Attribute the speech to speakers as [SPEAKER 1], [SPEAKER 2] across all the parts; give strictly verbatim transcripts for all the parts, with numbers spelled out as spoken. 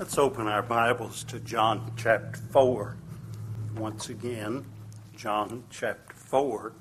[SPEAKER 1] Let's open our Bibles to John chapter four. Once again, John chapter four.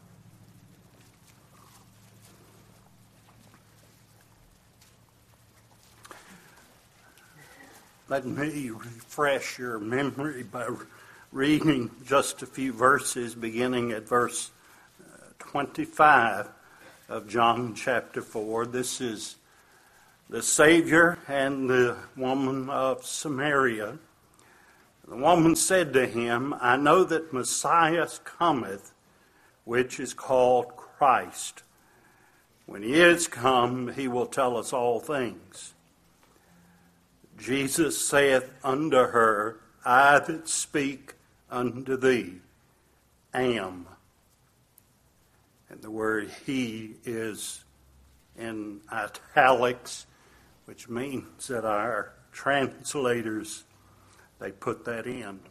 [SPEAKER 1] Let me refresh your memory by reading just a few verses, beginning at verse twenty-five of John chapter four. This is the Savior and the woman of Samaria. The woman said to him, I know that Messiah cometh, which is called Christ. When he is come, he will tell us all things. Jesus saith unto her, I that speak unto thee am. And the word he is in italics, which means that our translators, they put that in.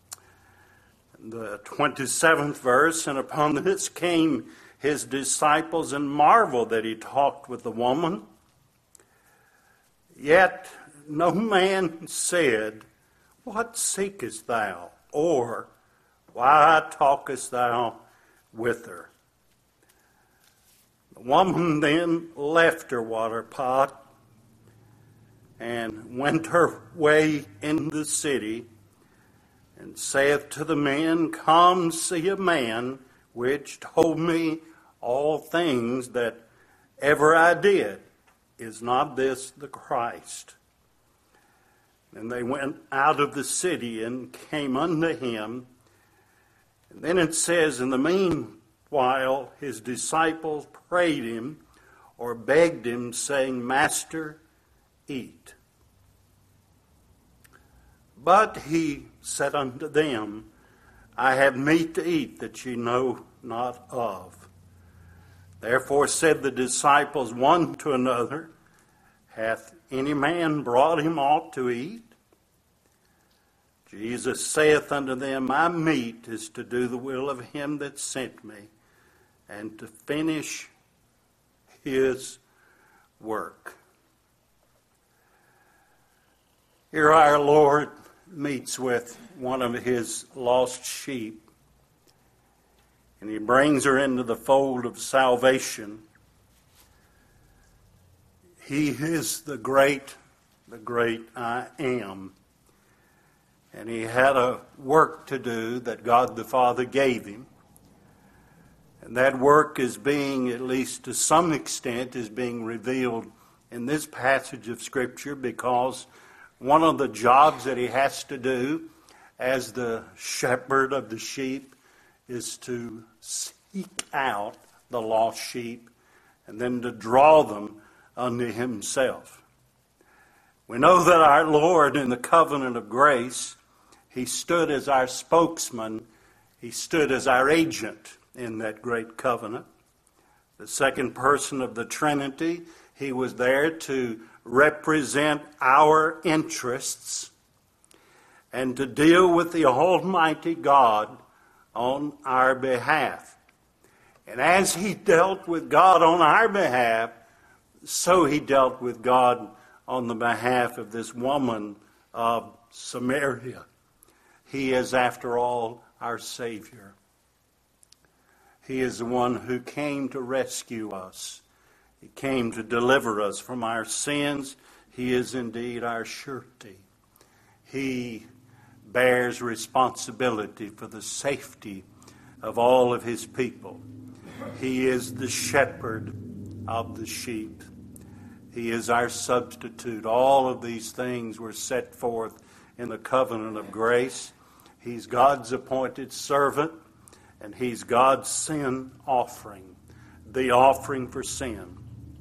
[SPEAKER 1] The twenty-seventh verse, and upon this came his disciples and marveled that he talked with the woman. Yet no man said, What seekest thou? Or, Why talkest thou with her? The woman then left her water pot and went her way in the city, and saith to the men, Come see a man which told me all things that ever I did. Is not this the Christ? And they went out of the city and came unto him. And then it says, in the meanwhile, his disciples prayed him, or begged him, saying, Master, eat. But he said unto them, I have meat to eat that ye know not of. Therefore said the disciples one to another, Hath any man brought him aught to eat? Jesus saith unto them, My meat is to do the will of him that sent me, and to finish his work. Here our Lord meets with one of his lost sheep, and he brings her into the fold of salvation. He is the great, the great I am. And he had a work to do that God the Father gave him. And that work is being, at least to some extent, is being revealed in this passage of Scripture, because one of the jobs that he has to do as the shepherd of the sheep is to seek out the lost sheep and then to draw them unto himself. We know that our Lord in the covenant of grace, he stood as our spokesman, he stood as our agent in that great covenant. The second person of the Trinity, he was there to represent our interests and to deal with the Almighty God on our behalf. And as he dealt with God on our behalf, so he dealt with God on the behalf of this woman of Samaria. He is, after all, our Savior. He is the one who came to rescue us. He came to deliver us from our sins. He is indeed our surety. He bears responsibility for the safety of all of his people. He is the shepherd of the sheep. He is our substitute. All of these things were set forth in the covenant of grace. He's God's appointed servant, and he's God's sin offering, the offering for sin.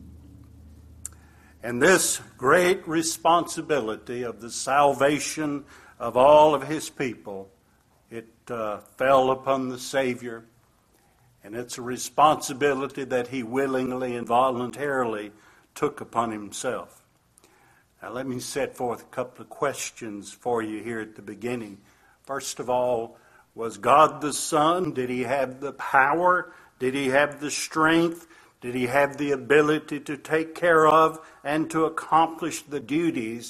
[SPEAKER 1] And this great responsibility of the salvation of all of his people, it uh, fell upon the Savior. And it's a responsibility that he willingly and voluntarily took upon himself. Now let me set forth a couple of questions for you here at the beginning. First of all, was God the Son? Did he have the power? Did he have the strength? Did he have the ability to take care of and to accomplish the duties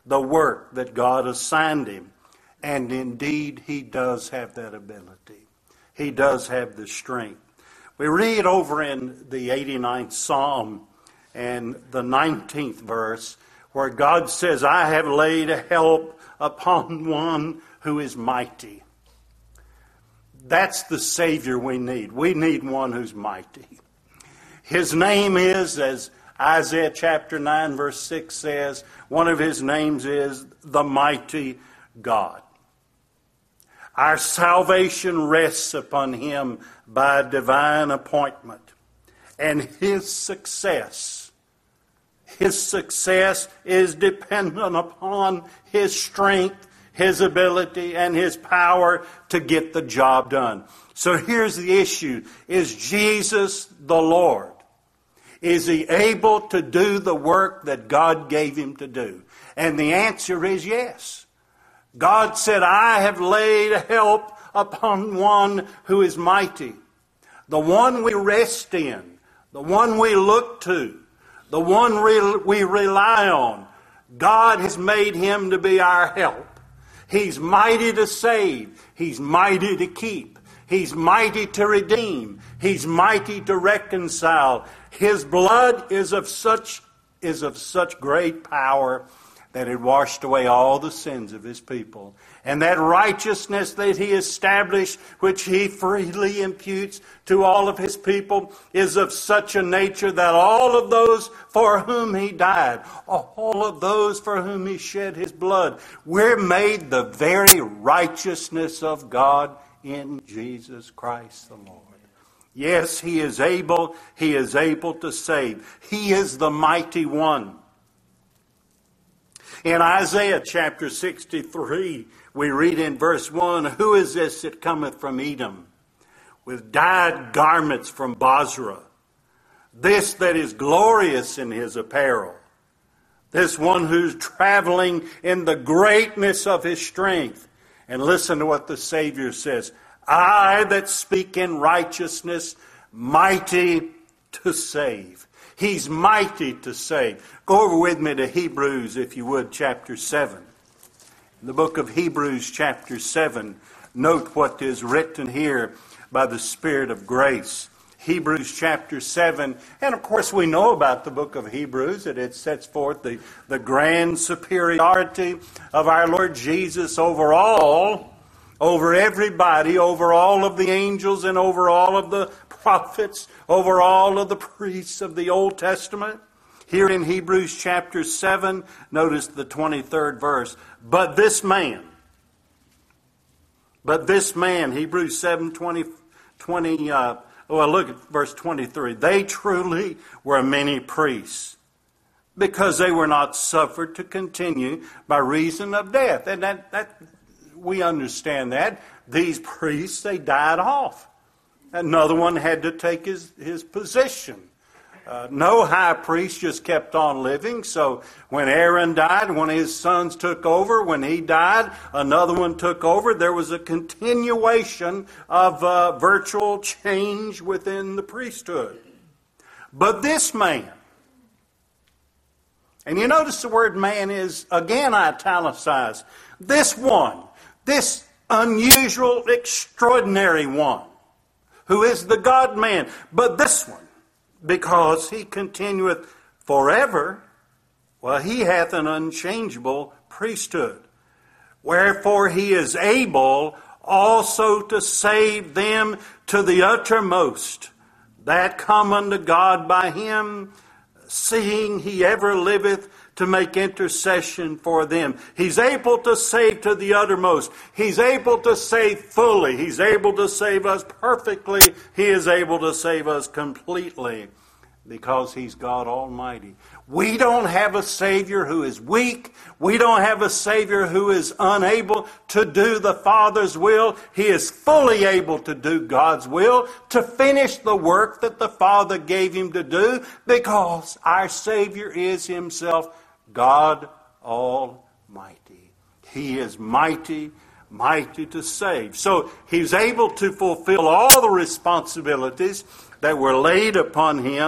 [SPEAKER 1] the work that God assigned him. And indeed, he does have that ability. He does have the strength. We read over in the eighty-ninth Psalm and the nineteenth verse where God says, I have laid help upon one who is mighty. That's the Savior we need. We need one who's mighty. His name is, as Isaiah chapter nine verse six says, one of his names is the mighty God. Our salvation rests upon him by divine appointment. And his success, his success is dependent upon his strength, his ability, and his power to get the job done. So here's the issue. Is Jesus the Lord? Is he able to do the work that God gave him to do? And the answer is yes. God said, I have laid help upon one who is mighty. The one we rest in, the one we look to, the one we rely on. God has made him to be our help. He's mighty to save. He's mighty to keep. He's mighty to redeem. He's mighty to reconcile. His blood is of such, is of such great power that it washed away all the sins of his people. And that righteousness that he established, which he freely imputes to all of his people, is of such a nature that all of those for whom he died, all of those for whom he shed his blood, we're made the very righteousness of God in Jesus Christ the Lord. Yes, he is able, he is able to save. He is the mighty one. In Isaiah chapter sixty-three, we read in verse one, Who is this that cometh from Edom, with dyed garments from Bozrah? This that is glorious in his apparel. This one who's traveling in the greatness of his strength. And listen to what the Savior says. I that speak in righteousness, mighty to save. He's mighty to save. Go over with me to Hebrews, if you would, chapter seven. In the book of Hebrews, chapter seven, note what is written here by the Spirit of grace. Hebrews chapter seven. And of course we know about the book of Hebrews, that it sets forth the, the grand superiority of our Lord Jesus over all, over everybody, over all of the angels and over all of the prophets, over all of the priests of the Old Testament. Here in Hebrews chapter seven, notice the twenty-third verse. But this man, but this man, Hebrews seven, twenty, twenty, uh, well, look at verse twenty-three. They truly were many priests, because they were not suffered to continue by reason of death. And that, that we understand that. These priests, they died off. Another one had to take his, his position. Uh, no high priest just kept on living. So when Aaron died, one of his sons took over. When he died, another one took over. There was a continuation of uh, virtual change within the priesthood. But this man, and you notice the word man is, again, italicized. This one, this unusual, extraordinary one, who is the God-man. But this one, because he continueth forever, well, he hath an unchangeable priesthood. Wherefore he is able also to save them to the uttermost that come unto God by him, seeing he ever liveth to make intercession for them. He's able to save to the uttermost. He's able to save fully. He's able to save us perfectly. He is able to save us completely because he's God Almighty. We don't have a Savior who is weak. We don't have a Savior who is unable to do the Father's will. He is fully able to do God's will, to finish the work that the Father gave him to do, because our Savior is himself God Almighty. He is mighty, mighty to save. So he's able to fulfill all the responsibilities that were laid upon him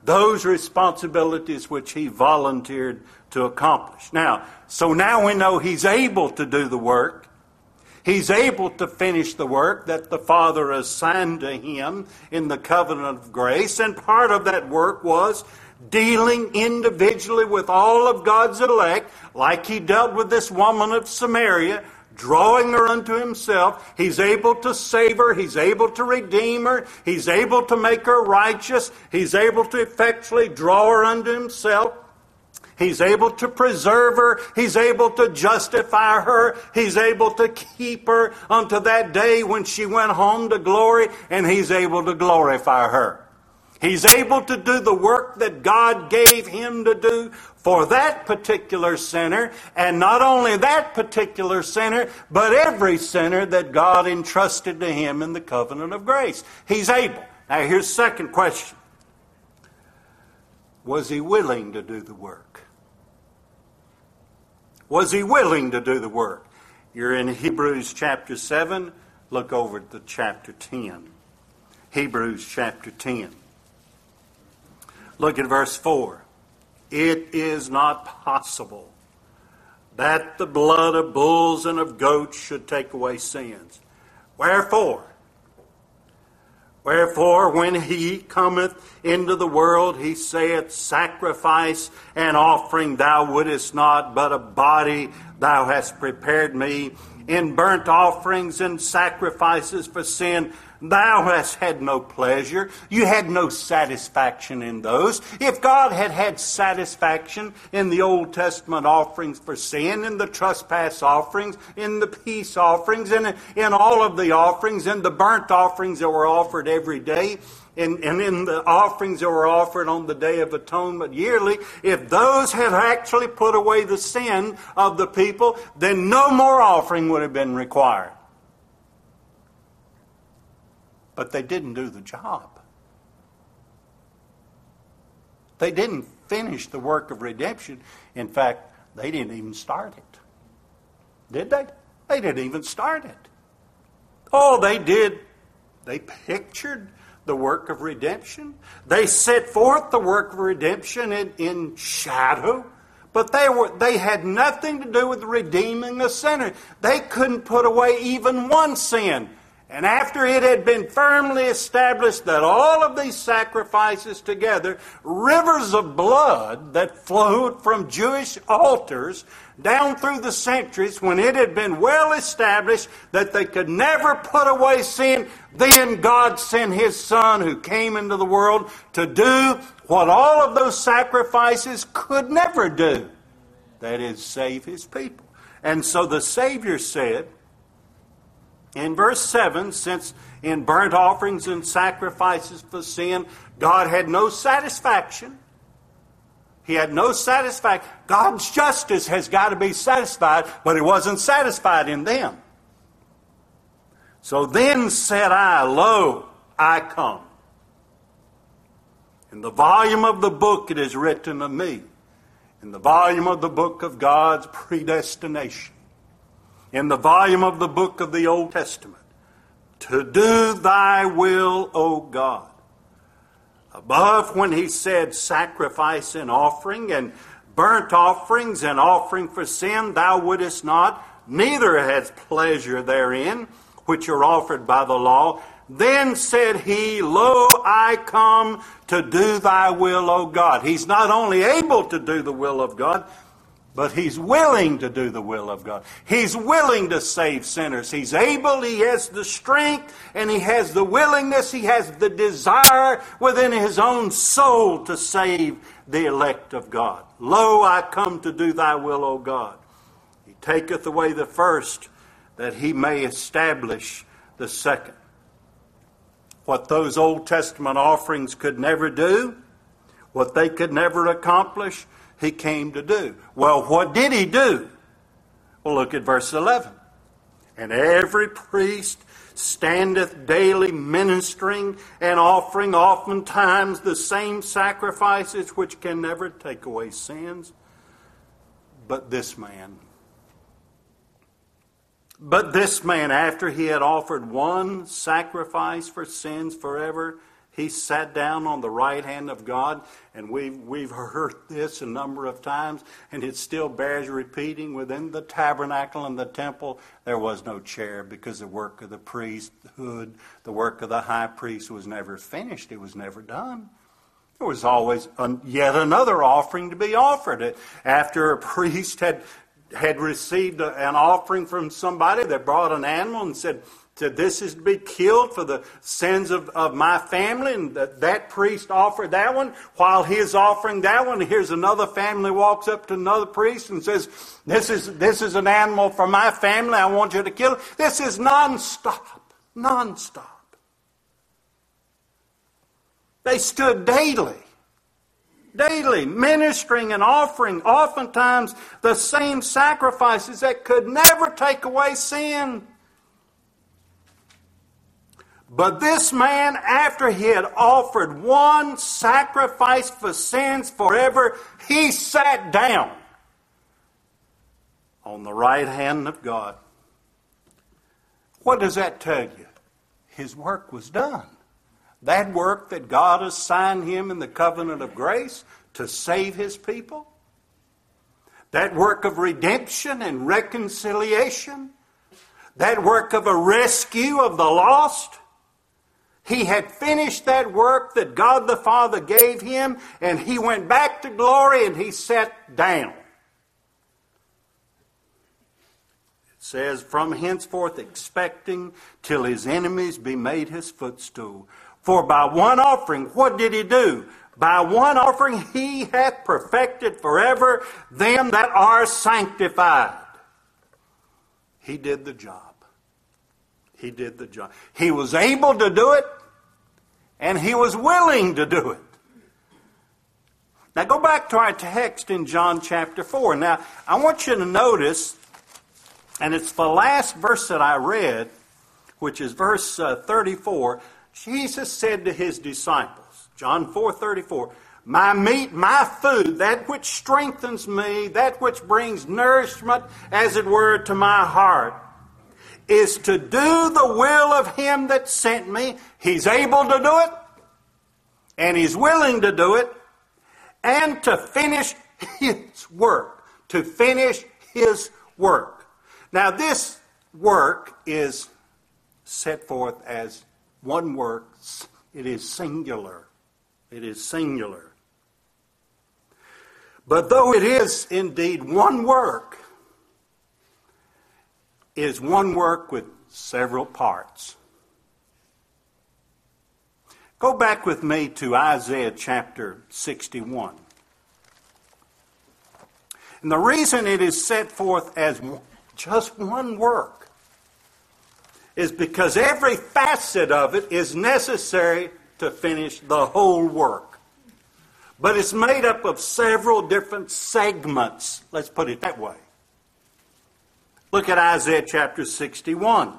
[SPEAKER 1] those responsibilities which he volunteered to accomplish. Now, so now we know he's able to do the work. He's able to finish the work that the Father assigned to him in the covenant of grace. And part of that work was dealing individually with all of God's elect, like he dealt with this woman of Samaria, drawing her unto himself. He's able to save her. He's able to redeem her. He's able to make her righteous. He's able to effectually draw her unto himself. He's able to preserve her. He's able to justify her. He's able to keep her unto that day when she went home to glory, and he's able to glorify her. He's able to do the work that God gave him to do for that particular sinner, and not only that particular sinner, but every sinner that God entrusted to him in the covenant of grace. He's able. Now here's the second question. Was he willing to do the work? Was he willing to do the work? You're in Hebrews chapter seven. Look over to chapter ten. Hebrews chapter ten. Look at verse four. It is not possible that the blood of bulls and of goats should take away sins. Wherefore? Wherefore, when he cometh into the world, he saith, sacrifice and offering thou wouldest not, but a body thou hast prepared me. In burnt offerings and sacrifices for sin, thou hast had no pleasure. You had no satisfaction in those. If God had had satisfaction in the Old Testament offerings for sin, in the trespass offerings, in the peace offerings, and in all of the offerings, in the burnt offerings that were offered every day, and, and in the offerings that were offered on the Day of Atonement yearly, if those had actually put away the sin of the people, then no more offering would have been required. But they didn't do the job. They didn't finish the work of redemption. In fact, they didn't even start it. Did they? They didn't even start it. All they did, they pictured the work of redemption. They set forth the work of redemption in, in shadow. But they were they had nothing to do with redeeming a sinner. They couldn't put away even one sin. And after it had been firmly established that all of these sacrifices together, rivers of blood that flowed from Jewish altars down through the centuries, when it had been well established that they could never put away sin, then God sent His Son who came into the world to do what all of those sacrifices could never do. That is, save His people. And so the Savior said, in verse seven, since in burnt offerings and sacrifices for sin, God had no satisfaction. He had no satisfaction. God's justice has got to be satisfied, but it wasn't satisfied in them. So then said I, Lo, I come. In the volume of the book it is written of me. In the volume of the book of God's predestination. In the volume of the book of the Old Testament, to do thy will, O God. Above, when he said sacrifice and offering and burnt offerings and offering for sin, thou wouldest not, neither hast pleasure therein, which are offered by the law. Then said he, Lo, I come to do thy will, O God. He's not only able to do the will of God, but he's willing to do the will of God. He's willing to save sinners. He's able, he has the strength, and he has the willingness, he has the desire within his own soul to save the elect of God. Lo, I come to do thy will, O God. He taketh away the first, that he may establish the second. What those Old Testament offerings could never do, what they could never accomplish, He came to do. Well, what did he do? Well, look at verse eleven. And every priest standeth daily ministering and offering oftentimes the same sacrifices which can never take away sins. But this man, but this man, after he had offered one sacrifice for sins forever, He sat down on the right hand of God, and we've, we've heard this a number of times, and it still bears repeating. Within the tabernacle and the temple, there was no chair, because the work of the priesthood, the work of the high priest was never finished. It was never done. There was always an, yet another offering to be offered. After a priest had, had received a, an offering from somebody that brought an animal and said, said, this is to be killed for the sins of, of my family, and that, that priest offered that one. While he's offering that one, here's another family walks up to another priest and says, this is, this is an animal for my family, I want you to kill it. This is non-stop, non-stop. They stood daily, daily, ministering and offering oftentimes the same sacrifices that could never take away sin. But this man, after he had offered one sacrifice for sins forever, he sat down on the right hand of God. What does that tell you? His work was done. That work that God assigned him in the covenant of grace to save his people. That work of redemption and reconciliation. That work of a rescue of the lost. He had finished that work that God the Father gave him, and he went back to glory and he sat down. It says, from henceforth expecting till his enemies be made his footstool. For by one offering, what did he do? By one offering he hath perfected forever them that are sanctified. He did the job. He did the job. He was able to do it, and he was willing to do it. Now go back to our text in John chapter four. Now I want you to notice, and it's the last verse that I read, which is verse uh, thirty-four. Jesus said to his disciples, John four thirty-four, my meat, my food, that which strengthens me, that which brings nourishment, as it were, to my heart, is to do the will of him that sent me. He's able to do it, and he's willing to do it, and to finish his work. To finish his work. Now this work is set forth as one work. It is singular. It is singular. But though it is indeed one work, is one work with several parts. Go back with me to Isaiah chapter sixty-one. And the reason it is set forth as just one work is because every facet of it is necessary to finish the whole work. But it's made up of several different segments. Let's put it that way. Look at Isaiah chapter sixty-one.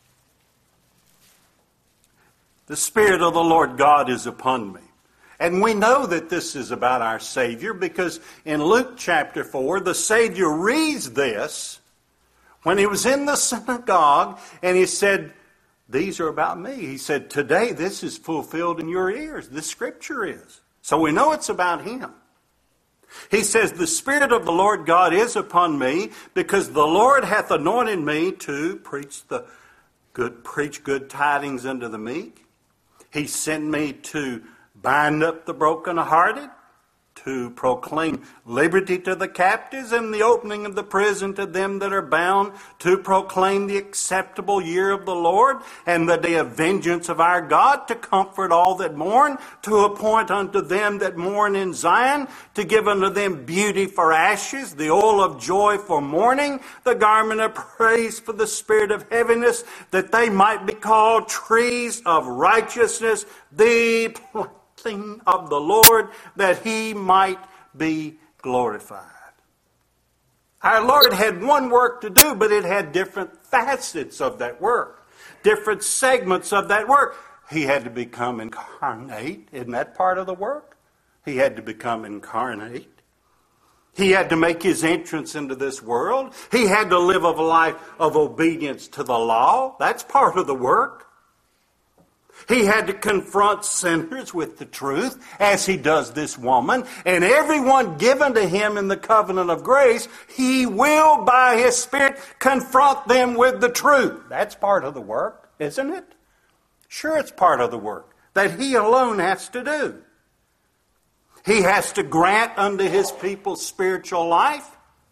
[SPEAKER 1] The Spirit of the Lord God is upon me. And we know that this is about our Savior because in Luke chapter four, the Savior reads this when he was in the synagogue and he said, these are about me. He said, today this is fulfilled in your ears. This scripture is. So we know it's about him. He says, the Spirit of the Lord God is upon me, because the Lord hath anointed me to preach the good, preach good tidings unto the meek. He sent me to bind up the brokenhearted, to proclaim liberty to the captives and the opening of the prison to them that are bound, to proclaim the acceptable year of the Lord and the day of vengeance of our God, to comfort all that mourn, to appoint unto them that mourn in Zion, to give unto them beauty for ashes, the oil of joy for mourning, the garment of praise for the spirit of heaviness, that they might be called trees of righteousness, the of the Lord, that he might be glorified. Our Lord had one work to do, but it had different facets of that work, different segments of that work. He had to become incarnate. Isn't that part of the work? He had to become incarnate. He had to make his entrance into this world. He had to live a life of obedience to the law. That's part of the work. He had to confront sinners with the truth, as he does this woman. And everyone given to him in the covenant of grace, he will, by his Spirit, confront them with the truth. That's part of the work, isn't it? Sure, it's part of the work that he alone has to do. He has to grant unto his people spiritual life.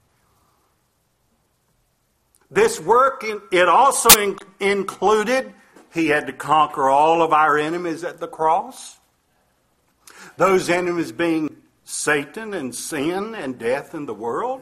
[SPEAKER 1] This work, it also in- included, he had to conquer all of our enemies at the cross. Those enemies being Satan and sin and death in the world.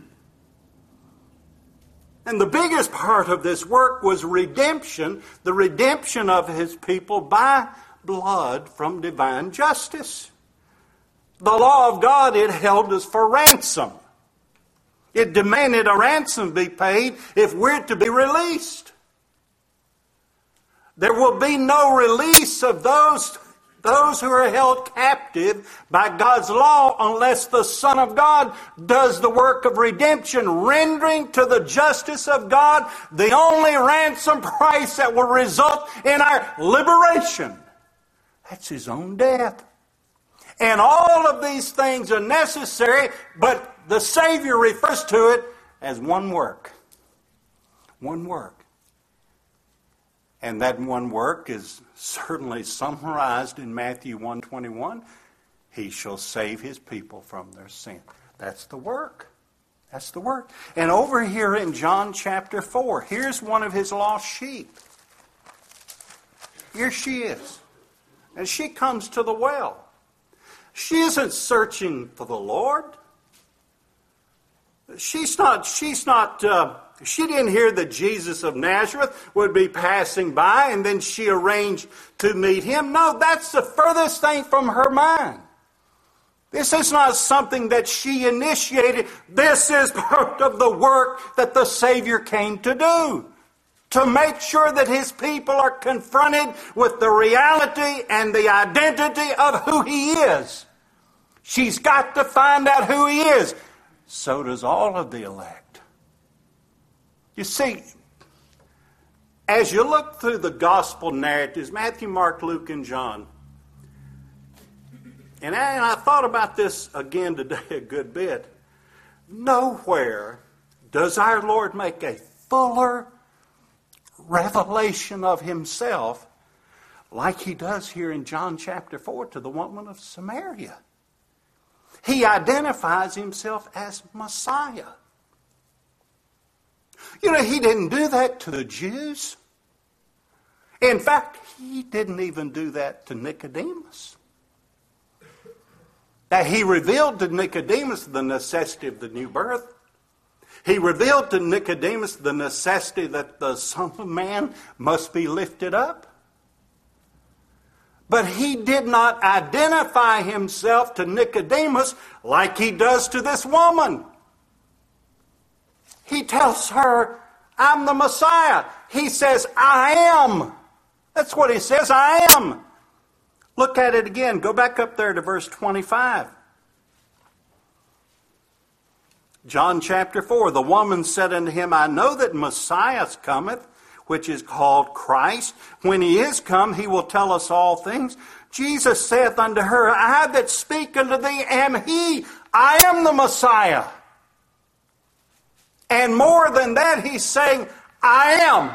[SPEAKER 1] And the biggest part of this work was redemption, the redemption of his people by blood from divine justice. The law of God, it held us for ransom. It demanded a ransom be paid if we're to be released. There will be no release of those, those who are held captive by God's law unless the Son of God does the work of redemption, rendering to the justice of God the only ransom price that will result in our liberation. That's his own death. And all of these things are necessary, but the Savior refers to it as one work. One work. And that one work is certainly summarized in Matthew one twenty-one. He shall save his people from their sin. That's the work. That's the work. And over here in John chapter four, here's one of his lost sheep. Here she is. And she comes to the well. She isn't searching for the Lord. She's not, she's not, uh, she didn't hear that Jesus of Nazareth would be passing by and then she arranged to meet him. No, that's the furthest thing from her mind. This is not something that she initiated. This is part of the work that the Savior came to do. To make sure that his people are confronted with the reality and the identity of who he is. She's got to find out who he is. So does all of the elect. You see, as you look through the gospel narratives, Matthew, Mark, Luke, and John, and I, and I thought about this again today a good bit, nowhere does our Lord make a fuller revelation of himself like he does here in John chapter four to the woman of Samaria. He identifies himself as Messiah. You know, he didn't do that to the Jews. In fact, he didn't even do that to Nicodemus. Now, he revealed to Nicodemus the necessity of the new birth. He revealed to Nicodemus the necessity that the Son of Man must be lifted up. But he did not identify himself to Nicodemus like he does to this woman. He tells her, I'm the Messiah. He says, I am. That's what he says, I am. Look at it again. Go back up there to verse twenty-five. John chapter four. The woman said unto him, I know that Messiah cometh, which is called Christ. When he is come, he will tell us all things. Jesus saith unto her, I that speak unto thee am he. I am the Messiah. And more than that, he's saying, I am.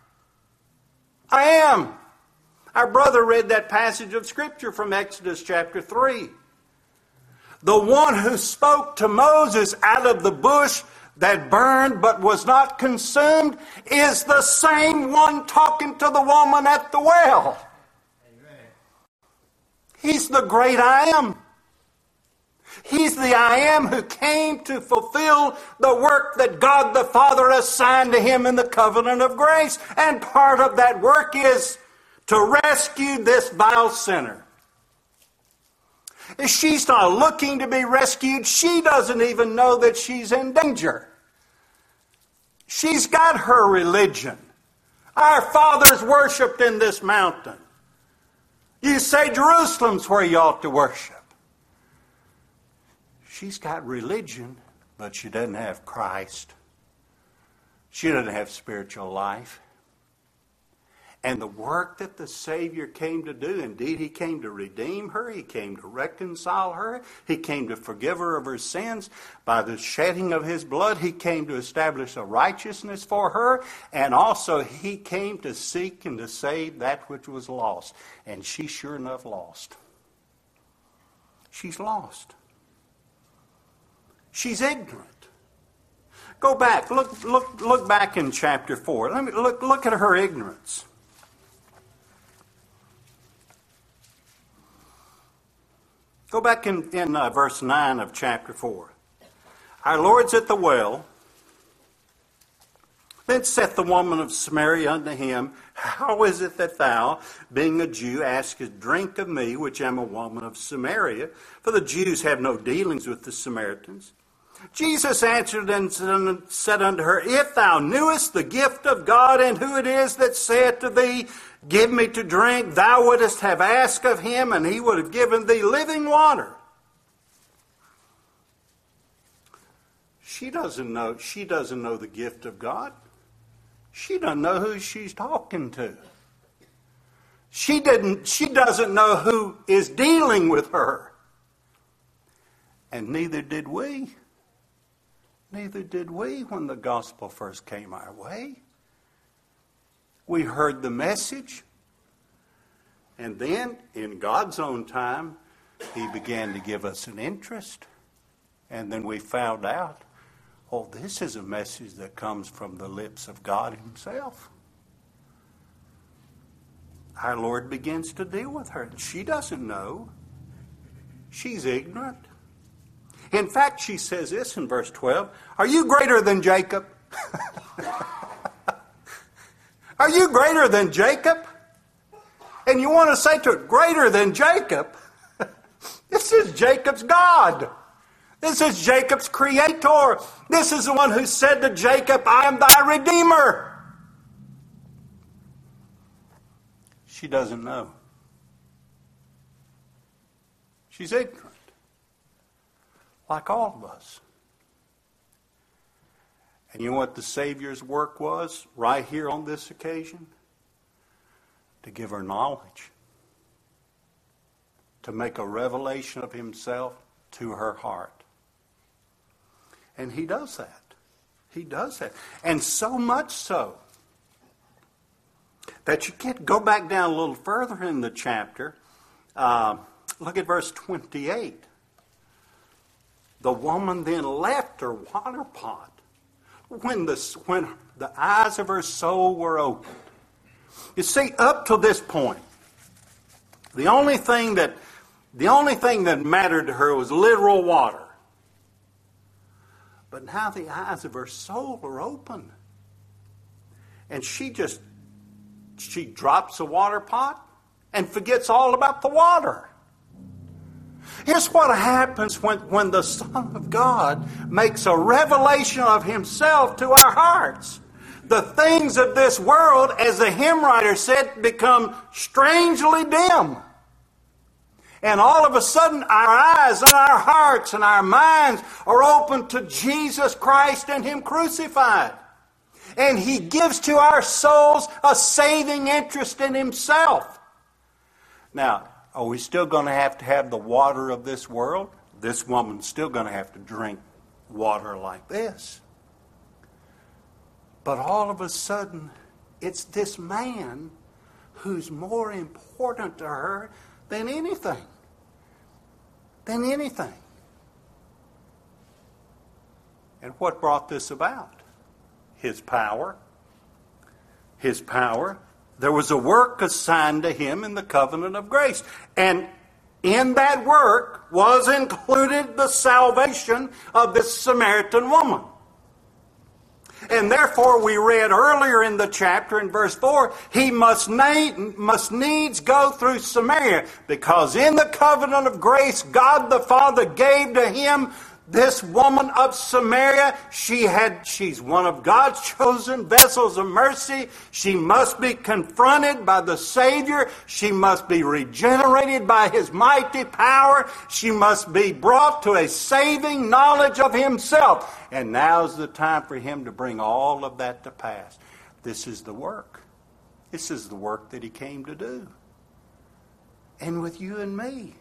[SPEAKER 1] I am. Our brother read that passage of Scripture from Exodus chapter three. The one who spoke to Moses out of the bush that burned but was not consumed is the same one talking to the woman at the well. Amen. He's the great I am. He's the I am who came to fulfill the work that God the Father assigned to him in the covenant of grace. And part of that work is to rescue this vile sinner. She's not looking to be rescued. She doesn't even know that she's in danger. She's got her religion. Our fathers worshipped in this mountain. You say Jerusalem's where you ought to worship. She's got religion, but she doesn't have Christ. She doesn't have spiritual life. And the work that the Savior came to do, indeed, he came to redeem her. He came to reconcile her. He came to forgive her of her sins. By the shedding of his blood, he came to establish a righteousness for her. And also, he came to seek and to save that which was lost. And she's sure enough lost. She's lost. She's ignorant. Go back. Look, look, look back in chapter four. Let me look, look at her ignorance. Go back in, in uh, verse nine of chapter four. Our Lord's at the well. Then saith the woman of Samaria unto him, How is it that thou, being a Jew, askest drink of me, which am a woman of Samaria? For the Jews have no dealings with the Samaritans. Jesus answered and said unto her, If thou knewest the gift of God, and who it is that saith to thee, Give me to drink, thou wouldest have asked of him, and he would have given thee living water. She doesn't know, she doesn't know the gift of God. She doesn't know who she's talking to. She didn't, she doesn't know who is dealing with her. And neither did we. Neither did we when the gospel first came our way. We heard the message, and then, in God's own time, he began to give us an interest. And then we found out, oh, this is a message that comes from the lips of God himself. Our Lord begins to deal with her. She doesn't know. She's ignorant. In fact, she says this in verse twelve, Are you greater than Jacob? Are you greater than Jacob? And you want to say to it, greater than Jacob? This is Jacob's God. This is Jacob's creator. This is the one who said to Jacob, I am thy redeemer. She doesn't know. She's ignorant. Like all of us. And you know what the Savior's work was right here on this occasion? To give her knowledge. To make a revelation of himself to her heart. And he does that. He does that. And so much so that you can't go back down a little further in the chapter. Uh, look at verse twenty-eight. The woman then left her water pot when the, when the eyes of her soul were opened. You see, up to this point, the only thing that the only thing that mattered to her was literal water. But now the eyes of her soul are open. And she just, she drops the water pot and forgets all about the water. Here's what happens when, when the Son of God makes a revelation of himself to our hearts. The things of this world, as the hymn writer said, become strangely dim. And all of a sudden, our eyes and our hearts and our minds are open to Jesus Christ and him crucified. And he gives to our souls a saving interest in himself. Now, are we still going to have to have the water of this world? This woman's still going to have to drink water like this. But all of a sudden, it's this man who's more important to her than anything. Than anything. And what brought this about? His power. His power. There was a work assigned to him in the covenant of grace. And in that work was included the salvation of this Samaritan woman. And therefore we read earlier in the chapter in verse four, he must, need, must needs go through Samaria, because in the covenant of grace God the Father gave to him this woman of Samaria. She had, she's one of God's chosen vessels of mercy. She must be confronted by the Savior. She must be regenerated by his mighty power. She must be brought to a saving knowledge of himself. And now's the time for him to bring all of that to pass. This is the work. This is the work that he came to do. And with you and me.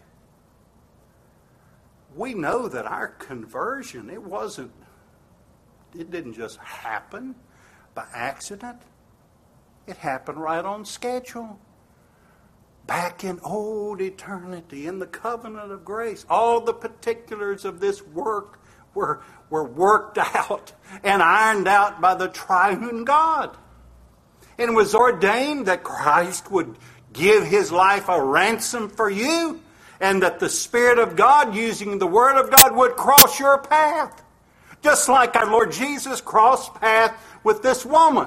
[SPEAKER 1] We know that our conversion, it wasn't, it didn't just happen by accident. It happened right on schedule. Back in old eternity, in the covenant of grace, all the particulars of this work were, were worked out and ironed out by the triune God. And it was ordained that Christ would give his life a ransom for you, and that the Spirit of God, using the Word of God, would cross your path. Just like our Lord Jesus crossed path with this woman.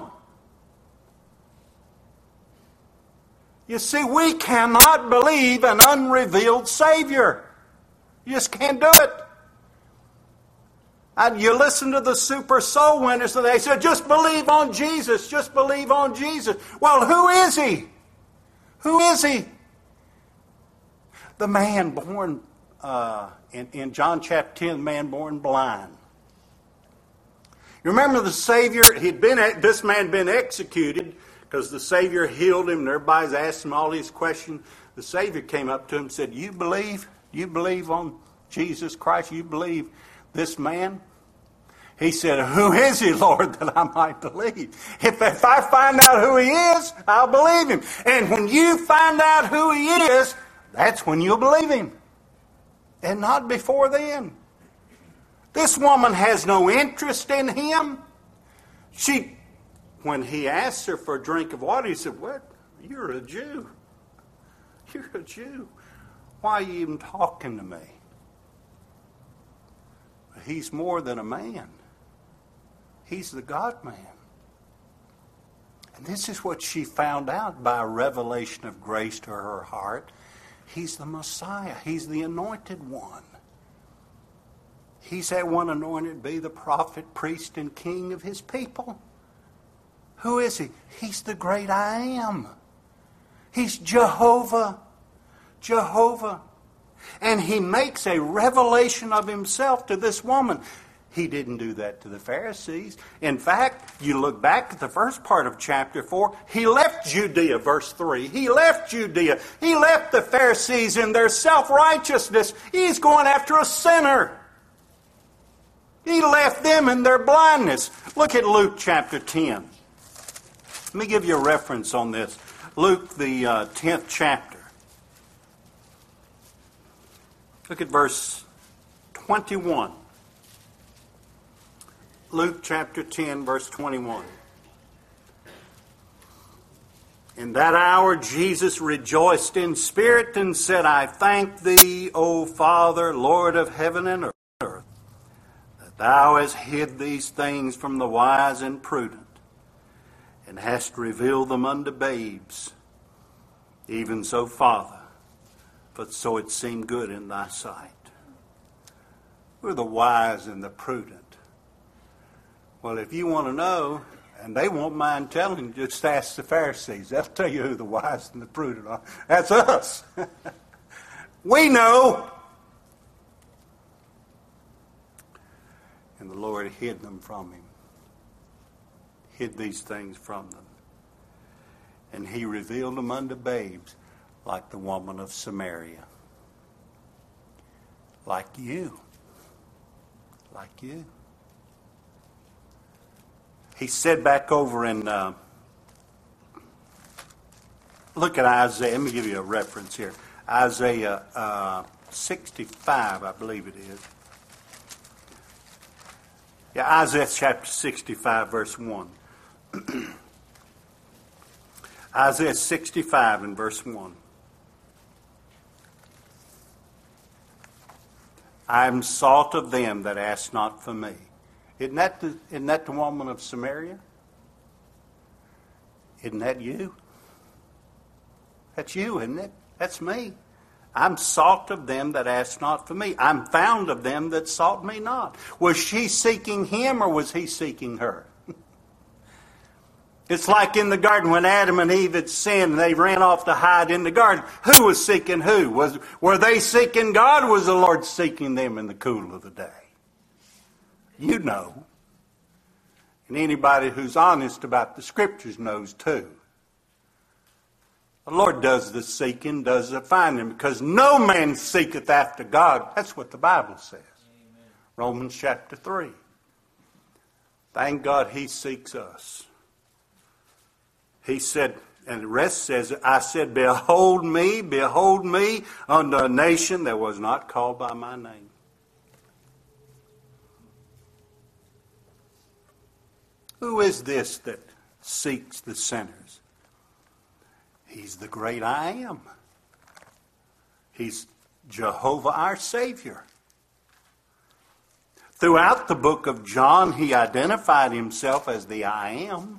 [SPEAKER 1] You see, we cannot believe an unrevealed Savior. You just can't do it. And you listen to the super soul winners and they say, just believe on Jesus, just believe on Jesus. Well, who is he? Who is he? The man born, uh, in, in John chapter ten, the man born blind. You remember the Savior, he'd been, this man had been executed because the Savior healed him and everybody's asking him all these questions. The Savior came up to him and said, you believe? You believe on Jesus Christ? You believe this man? He said, who is he, Lord, that I might believe? If, if I find out who he is, I'll believe him. And when you find out who he is, that's when you'll believe him. And not before then. This woman has no interest in him. She, when he asked her for a drink of water, he said, what? You're a Jew. You're a Jew. Why are you even talking to me? He's more than a man. He's the God-man. And this is what she found out by a revelation of grace to her heart. He's the Messiah. He's the anointed one. He's that one anointed to be the prophet, priest, and king of his people. Who is he? He's the great I am. He's Jehovah. Jehovah. And he makes a revelation of himself to this woman. He didn't do that to the Pharisees. In fact, you look back at the first part of chapter four, he left Judea, verse three. He left Judea. He left the Pharisees in their self-righteousness. He's going after a sinner. He left them in their blindness. Look at Luke chapter ten. Let me give you a reference on this. Luke, the uh, tenth chapter. Look at verse twenty-one. Luke chapter ten, verse twenty-one. In that hour Jesus rejoiced in spirit and said, I thank thee, O Father, Lord of heaven and earth, that thou hast hid these things from the wise and prudent, and hast revealed them unto babes. Even so, Father, but so it seemed good in thy sight. We're the wise and the prudent. Well, if you want to know, and they won't mind telling you, just ask the Pharisees. They'll tell you who the wise and the prudent are. That's us. We know. And the Lord hid them from him. Hid these things from them. And he revealed them unto babes, like the woman of Samaria. Like you. Like you. He said back over in, uh, look at Isaiah. Let me give you a reference here. Isaiah uh, sixty-five, I believe it is. Yeah, Isaiah chapter sixty-five, verse one. Isaiah sixty-five and verse one. I am sought of them that ask not for me. Isn't that the, isn't that the woman of Samaria? Isn't that you? That's you, isn't it? That's me. I'm sought of them that ask not for me. I'm found of them that sought me not. Was she seeking him or was he seeking her? It's like in the garden when Adam and Eve had sinned and they ran off to hide in the garden. Who was seeking who? Was, were they seeking God or was the Lord seeking them in the cool of the day? You know. And anybody who's honest about the Scriptures knows too. The Lord does the seeking, does the finding, because no man seeketh after God. That's what the Bible says. Amen. Romans chapter three. Thank God He seeks us. He said, and the rest says, I said, behold me, behold me, unto a nation that was not called by my name. Who is this that seeks the sinners? He's the great I am. He's Jehovah our Savior. Throughout the book of John, he identified himself as the I am.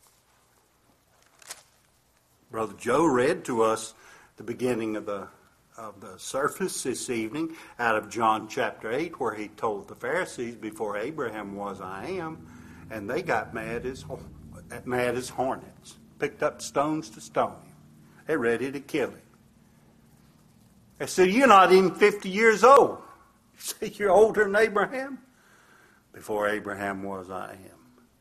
[SPEAKER 1] Brother Joe read to us the beginning of the of the service this evening out of John chapter eight, where he told the Pharisees, before Abraham was, I am, and they got mad as mad as hornets, picked up stones to stone him. They're ready to kill him. They said, you're not even fifty years old. You say you're older than Abraham? Before Abraham was, I am.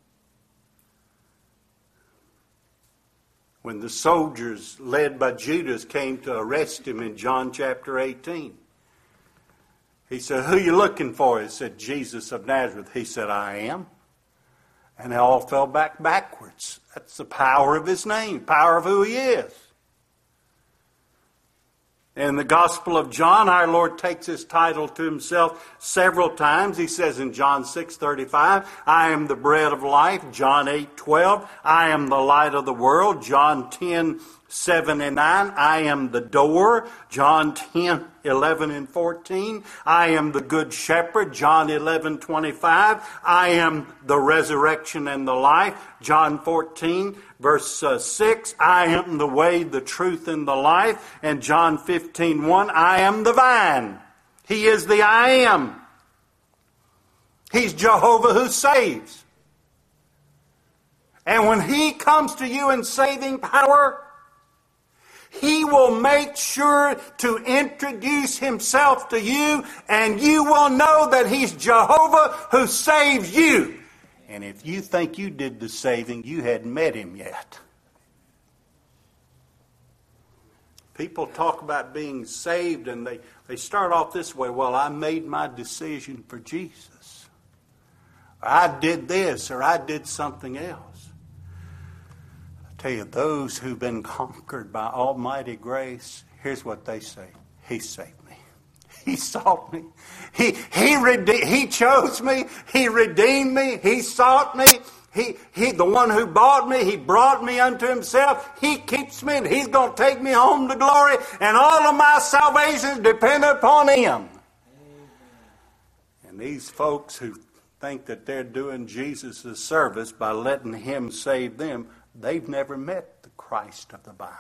[SPEAKER 1] When the soldiers led by Judas came to arrest him in John chapter eighteen, he said, who are you looking for? He said, Jesus of Nazareth. He said, I am. And they all fell back backwards. That's the power of his name, power of who he is. In the Gospel of John, our Lord takes his title to himself several times. He says in John six thirty-five, I am the bread of life. John eight twelve, I am the light of the world. John ten seven and nine, I am the door. John ten eleven and fourteen, I am the good shepherd. John eleven twenty-five, I am the resurrection and the life. John fourteen verse uh, six, I am the way, the truth, and the life. And John fifteen one, I am the vine. He is the I am. He's Jehovah who saves. And when He comes to you in saving power, He will make sure to introduce Himself to you, and you will know that He's Jehovah who saves you. And if you think you did the saving, you hadn't met Him yet. People talk about being saved, and they, they start off this way, well, I made my decision for Jesus. Or I did this, or I did something else. I tell you, those who've been conquered by almighty grace, here's what they say. He saved me. He sought me. He he rede- He chose me. He redeemed me. He sought me. He he the one who bought me. He brought me unto Himself. He keeps me, and He's going to take me home to glory. And all of my salvation depend upon Him. And these folks who think that they're doing Jesus a service by letting Him save them, they've never met the Christ of the Bible.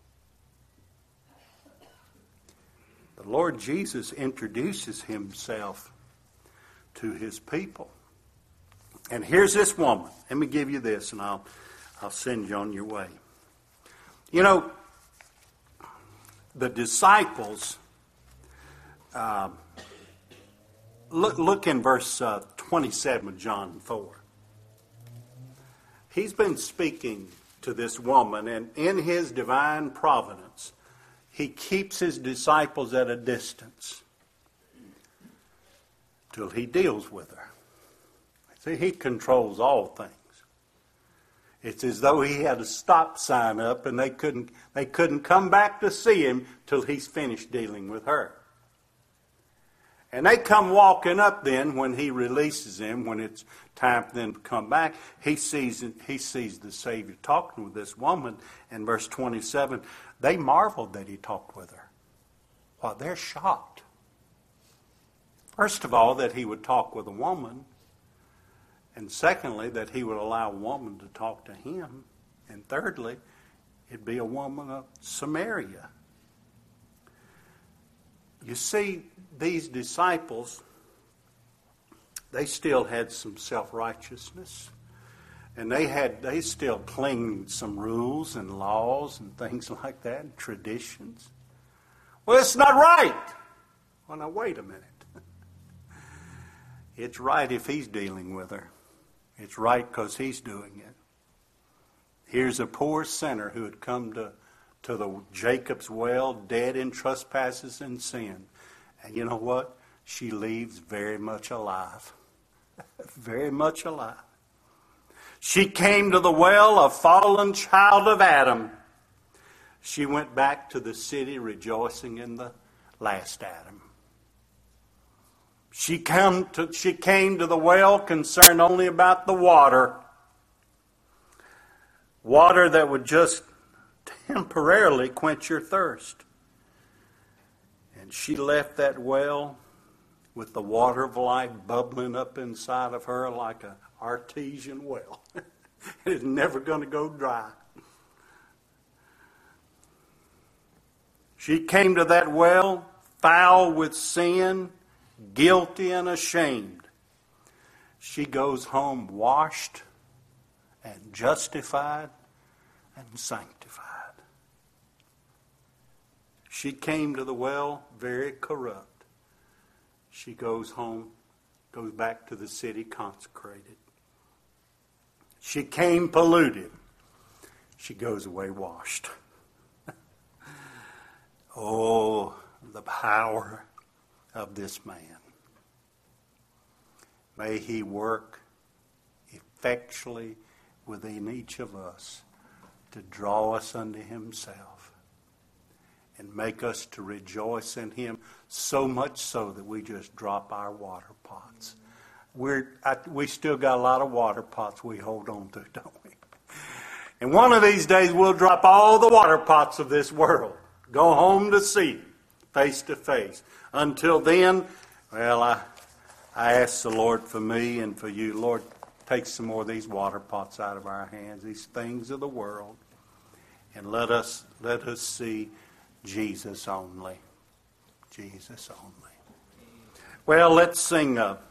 [SPEAKER 1] The Lord Jesus introduces Himself to His people. And here's this woman. Let me give you this, and I'll, I'll send you on your way. You know, the disciples, uh, look, look in verse uh, twenty-seven of John four. He's been speaking to this woman, and in His divine providence, He keeps His disciples at a distance till He deals with her. See, He controls all things. It's as though He had a stop sign up, and they couldn't they couldn't come back to see Him till He's finished dealing with her. And they come walking up then when He releases them, when it's time for them to come back. He sees he sees the Savior talking with this woman. In verse twenty-seven, they marveled that He talked with her. Well, they're shocked. First of all, that He would talk with a woman. And secondly, that He would allow a woman to talk to Him. And thirdly, it'd be a woman of Samaria. You see, these disciples, they still had some self-righteousness. And they had they still clinged to some rules and laws and things like that, and traditions. Well, it's not right. Well, now, wait a minute. It's right if He's dealing with her. It's right because He's doing it. Here's a poor sinner who had come to to the Jacob's well, dead in trespasses and sin. And you know what? She leaves very much alive. Very much alive. She came to the well, a fallen child of Adam. She went back to the city rejoicing in the last Adam. She came to, she came to the well concerned only about the water. Water that would just temporarily quench your thirst. And she left that well with the water of life bubbling up inside of her like an artesian well. It's never going to go dry. She came to that well foul with sin, guilty and ashamed. She goes home washed and justified and sanctified. She came to the well very corrupt. She goes home, goes back to the city consecrated. She came polluted. She goes away washed. Oh, the power of this man. May he work effectually within each of us to draw us unto himself and make us to rejoice in him, so much so that we just drop our water pots. We're, I, we still got a lot of water pots we hold on to, don't we? And one of these days we'll drop all the water pots of this world. Go home to see him, face to face. Until then, well, I, I ask the Lord for me and for you. Lord, take some more of these water pots out of our hands, these things of the world, and let us let us see Jesus only. Jesus only. Well, let's sing up.